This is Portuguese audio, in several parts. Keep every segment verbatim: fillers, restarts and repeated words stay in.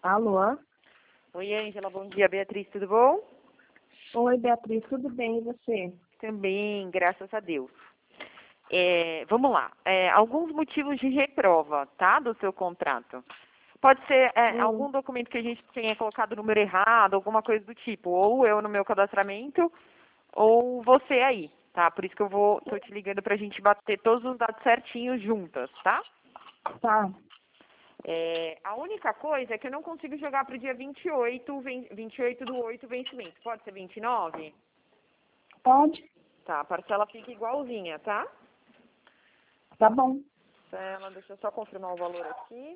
Alô? Oi, Ângela, bom dia. Beatriz, tudo bom? Oi, Beatriz, tudo bem, e você? Também, graças a Deus. É, vamos lá. É, alguns motivos de reprova, tá, do seu contrato. Pode ser é, Hum. algum documento que a gente tenha colocado o número errado, alguma coisa do tipo. Ou eu no meu cadastramento, ou você aí, tá? Por isso que eu vou, tô te ligando pra gente bater todos os dados certinhos juntas, tá? Tá. É, a única coisa é que eu não consigo jogar pro dia vinte e oito, vinte e oito do oito vencimento. Pode ser vinte e nove? Pode? Tá, a parcela fica igualzinha, tá? Tá bom. Parcela, deixa eu só confirmar o valor aqui.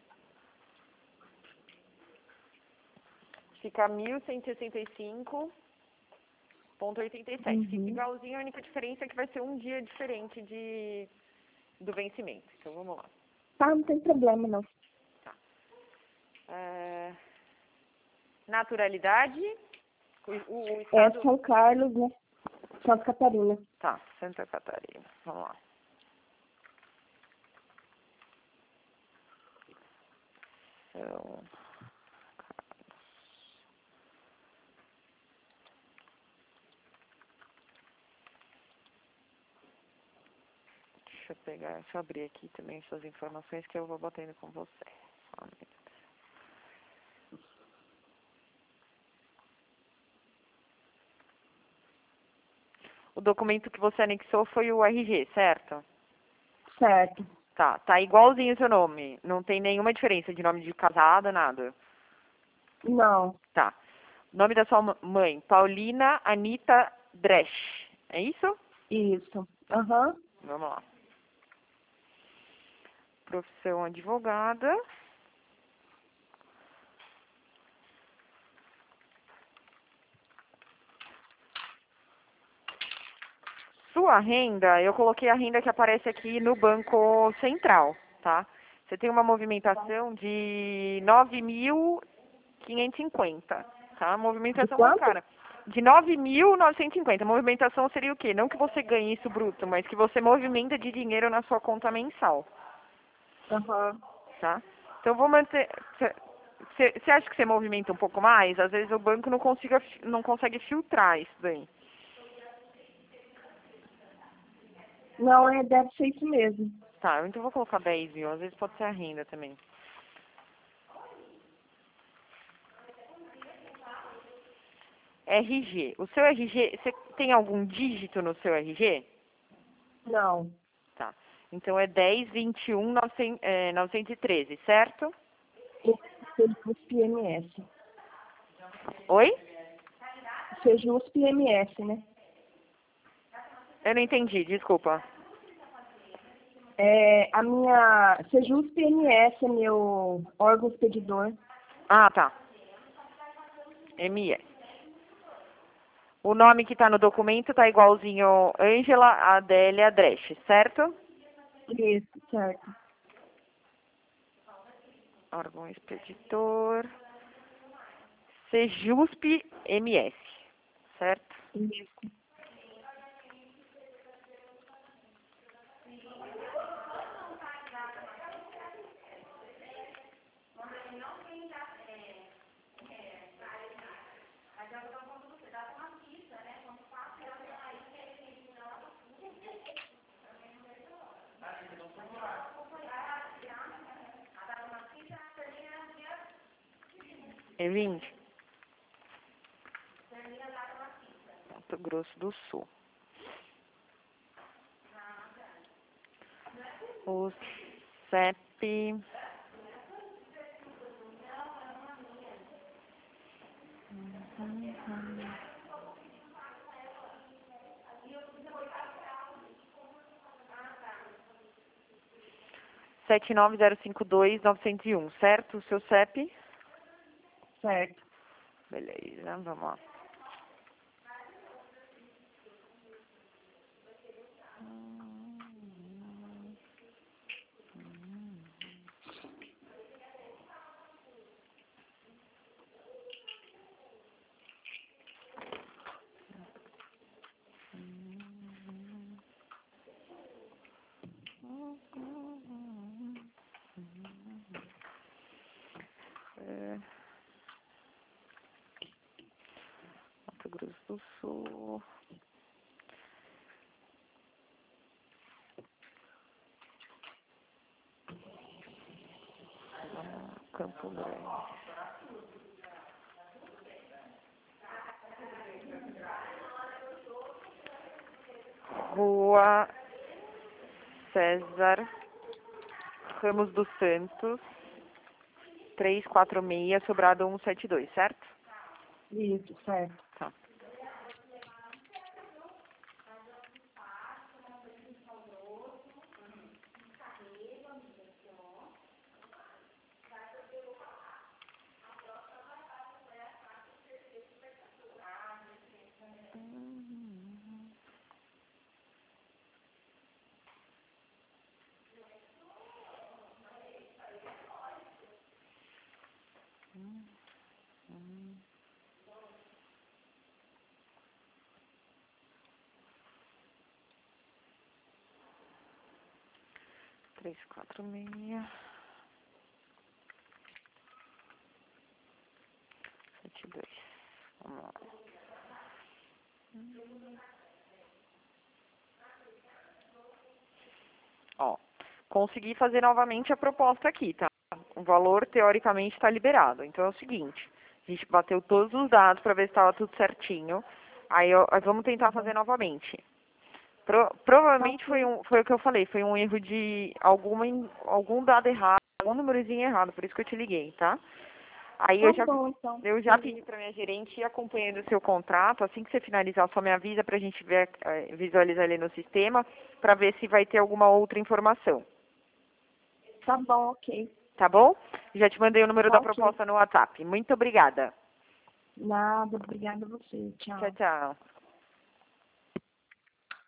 Fica mil cento e sessenta e cinco vírgula oitenta e sete. Uhum. Fica igualzinho, a única diferença é que vai ser um dia diferente de, do vencimento. Então, vamos lá. Tá, não tem problema, não. Tá. É, naturalidade. O, o É estado... São Carlos, né? Santa Catarina. Tá, Santa Catarina. Vamos lá. São... Deixa eu pegar, deixa eu abrir aqui também suas informações que eu vou batendo com você. Só um minuto. O documento que você anexou foi o R G, certo? Certo. Tá, tá igualzinho o seu nome. Não tem nenhuma diferença de nome de casada, nada. Não. Tá. Nome da sua mãe, Paulina Anita Dresch. É isso? Isso. Aham. Vamos lá. Profissão advogada. Sua renda, eu coloquei a renda que aparece aqui no Banco Central, tá? Você tem uma movimentação de nove mil quinhentos e cinquenta, tá? De Movimentação quanto? bancária. De nove mil novecentos e cinquenta. Movimentação seria o quê? Não que você ganhe isso bruto, mas que você movimenta de dinheiro na sua conta mensal, Aham. tá? Então, vou manter... Você acha que você movimenta um pouco mais? Às vezes o banco não, consiga, não consegue filtrar isso daí. Não, é, deve ser isso mesmo. Tá, então eu vou colocar dez mil. Às vezes pode ser a renda também. R G. O seu R G, você tem algum dígito no seu R G? Não. Tá. Então é dez, vinte e um, novecentos e treze, certo? Seja U S P M S. Oi? Seja U S P M S, né? Eu não entendi, desculpa. É, a minha... Seja U S P M S é meu órgão expedidor. Ah, tá. M S. O nome que tá no documento tá igualzinho Ângela Adélia Dresch, certo? Isso, certo. Órgão expeditor. Sejusp M S, certo? Isso. É vinte. Mato Grosso do Sul. O C E P... sete nove zero cinco dois nove zero um, certo? O seu C E P? Certo. Beleza, vamos lá. É, do Sul. Campo Grande. Rua César Ramos dos Santos, trezentos e quarenta e seis, Sobrado cento e setenta e dois, certo? Isso, certo. Tá. trezentos e quarenta e seis, setenta e dois. Vamos lá. Ó, consegui fazer novamente a proposta aqui, tá? O valor, teoricamente, está liberado. Então, é o seguinte, a gente bateu todos os dados para ver se estava tudo certinho. Aí, ó, vamos tentar fazer novamente. Pro, provavelmente foi, um, foi o que eu falei, foi um erro de alguma, algum dado errado, algum númerozinho errado, por isso que eu te liguei, tá? Aí eu Tá já, bom, então. eu já pedi para minha gerente ir acompanhando o seu contrato. Assim que você finalizar, só me avisa para a gente ver, eh, visualizar ele no sistema, para ver se vai ter alguma outra informação. Tá bom, ok. Tá bom? Já te mandei o número Tá da ok. proposta no WhatsApp. Muito obrigada. Nada, obrigada a você. Tchau. Tchau, tchau.